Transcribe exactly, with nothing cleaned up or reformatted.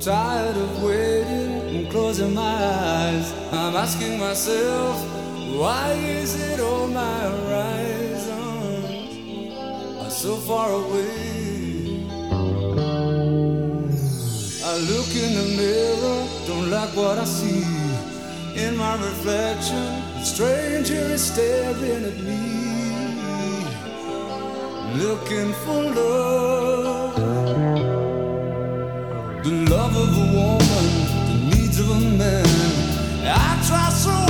tired of waiting and closing my eyes. I'm asking myself, why is it all my horizons are so far away? I look in the mirror, don't like what I see. In my reflection, a stranger is staring at me, looking for love. The love of a woman, the needs of a man. I try so